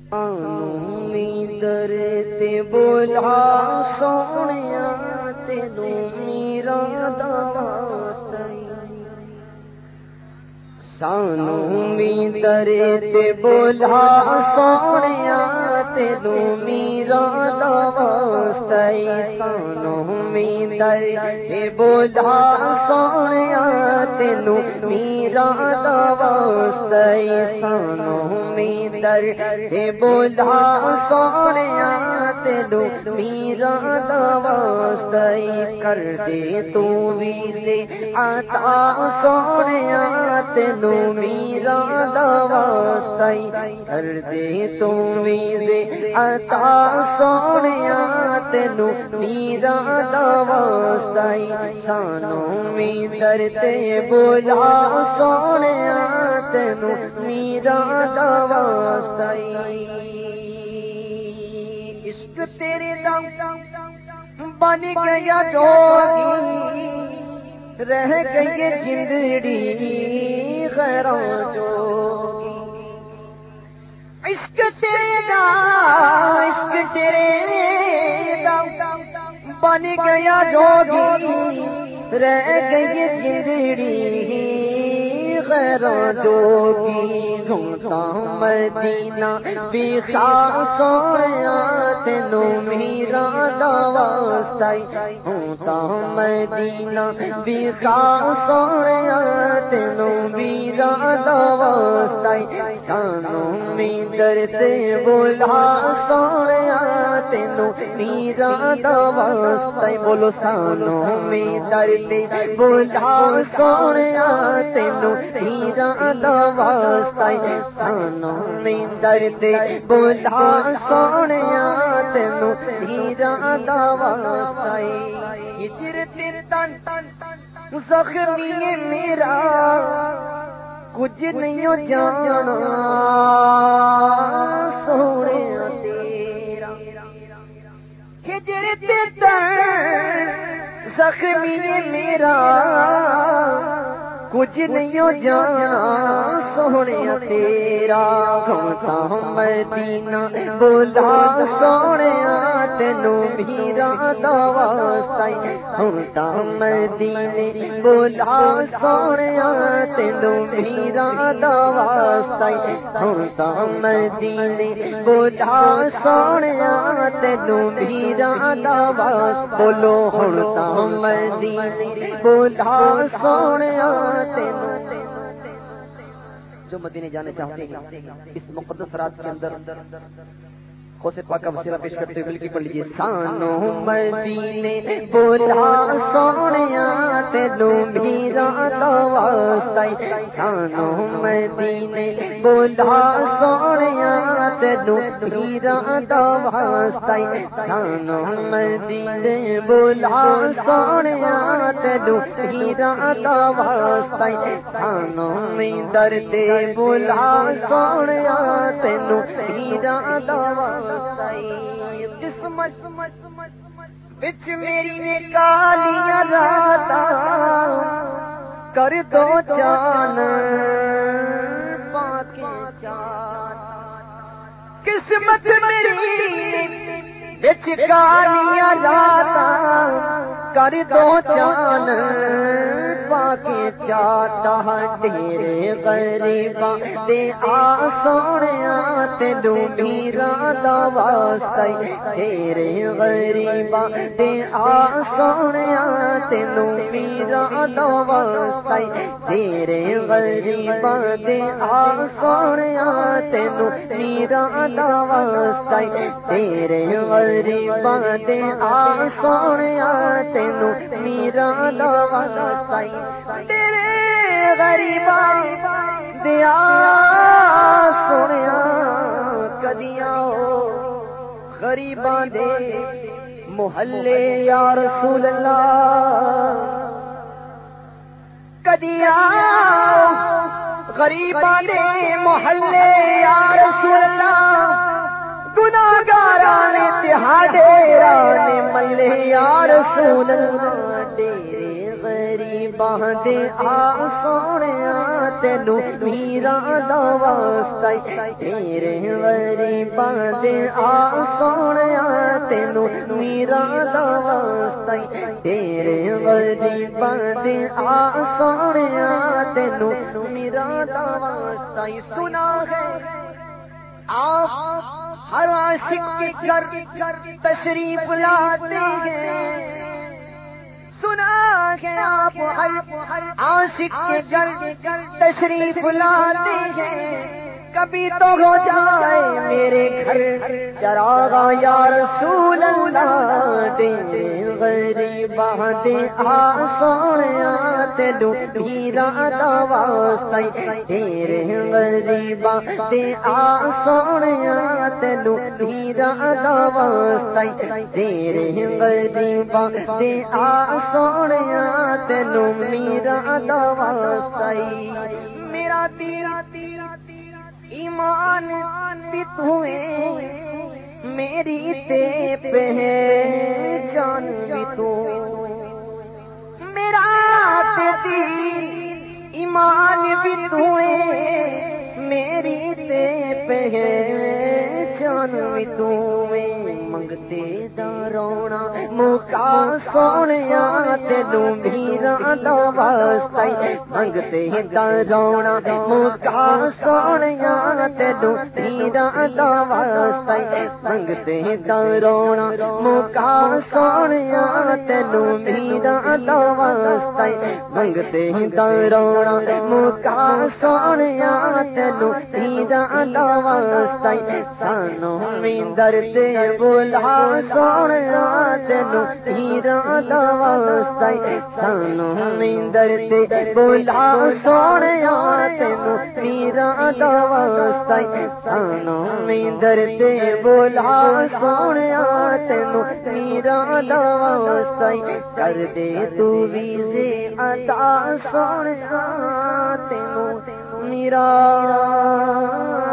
در تے بولا سونیا تینوں میرا واسطے سانوں می در تے بولا سونیا تینوں میرا واسطے سانوں می در تے بولا سونیا تینوں میرا واسطے سانوں می در تے بولا سونیا تینوں میرا واسطے کر دے تو ویلے عطا سونیا تینوں میرا واسطے کر دے تو ویلے عطا سونیا تینوں میرا واسطے سانوں می در تے بولا سونیا تینوں میرا واسطے عشق تیرے دم بن گیا جوگی رہ گئی زندگی غیراں جوگی عشق تیرے دم بن گیا جوگی رہ گئی زندگی غیراں جوگی گھومتا مدینہ بے خاص سونیا تینوں میرا واسطے گھومتا مدینہ بے خاص سونیا تینوں میرا واسطے سانوں می در تے بولا سونیا تینوں میرا واسطے بولو سانوں می در تے بولا سونیا تینوں میرا واسطے سانوں می در تے بولا سونیا تینوں میرا واسطے ہجر تے تن زخمی ہے میرا کچھ نہیں جانا سونے تیرا ہجر تے تن زخمی ہے میرا کچھ نہیں جانا سونے تیرا گھومتا مدینہ بولا سونے تینوں میرا واسطے گھومتا مدینے بولا سونے تینوں میرا واسطے گھومتا مدینے بولا سونے تینوں میرا واسطے بولو گھومتا مدینے بولا سونے جو مدینے جانے چاہتے ہیں اس مقدس رات کے اندر خوش پاک کا وسیلہ پیش کرتے ہوئے ملکی پڑھ لیجیے سانوں مدینے بولا سونیا تینوں میرا واسطے سانوں مدینے بولا سونیا تینوں میرا واسطے سانوں مدینے بولا سونیا تینوں میرا واسطے سانوں میں در تے بولا سونیا تینوں میرا واسطے قسمت بچ میری نے کالیاں راتاں کر دو جان پاکے چار قسمت میری بچ کالیاں راتاں کر دو جان پاکے چاہتا تیرے غریباں دے آ سونیا تینوں میرا واسطے تیرے غریباں دے آ سونیا تینوں میرا واسطے تیرے غریباں دے آ سونیا تینوں میرا واسطے تیرے غریباں دے آ سونیا تینوں میرا واسطے تیرے غریباں دیا سونیا کدیاں غریباں دے محلے یا رسول اللہ کدیاں غریباں دے محلے یا رسول اللہ گناہگاراں نے تہاڈے رانے ملے یا رسول اللہ ڈیرے غریب باندے آ سونیا تینو میرا دا واسطہ تیرے وری باندے آ سونیا تینو میرا دا واسطہ تیرے وری باندے آ سونیا تینو میرا دا واسطہ سنا ہے آپ ہر عاشق کے گھر تشریف لاتے ہیں سنا ہے آپ ہر عاشق کے گھر تشریف لاتے ہیں کبھی تو ہو جائے میرے گھر چراغا یا رسول اللہ تیرے غریباں دے آ سونیا تینو میرا دا واسطہ تیرے غریباں دے آ سونیا تینو میرا دا واسطہ تیرے غریباں دے آ سونیا تینو میرا دا واسطہ میرا دل ایمان بھی تویں میری تے پہچان بھی تو میرا دل ایمان بھی تویں میری تے پہچان بھی تو منگتے دا رونا موقع سونیا تینو میرا دا واسطہ منگتے دا رونا موقع سونیا تینو میرا دا واسطہ منگتے دا رونا موقع سونیا تینو میرا دا واسطہ منگتے دا رونا موقع سونیا تینو میرا دا واسطہ سانو میندر تے بولا سونیا تینو میرا دا واسطہ سانو میندر تے بولا سونیا تینو میرا دا واسطہ سانو میندر تے بولا سونیا تینو میرا دا واسطہ کر دے تو ویزے عطا سونیا تینو میرا